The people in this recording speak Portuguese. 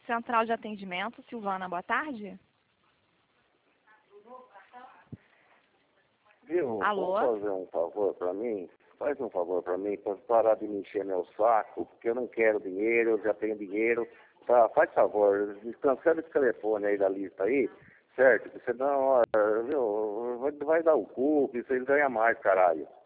Central de atendimento, Silvana, boa tarde. Viu? Alô? Vamos fazer um favor para mim? Faz um favor para mim, para parar de me encher meu saco, porque eu não quero dinheiro, eu já tenho dinheiro. Tá, faz favor, cancela esse telefone aí da lista aí, certo? Porque senão, viu, vai dar o cu, vocês ganham mais, caralho.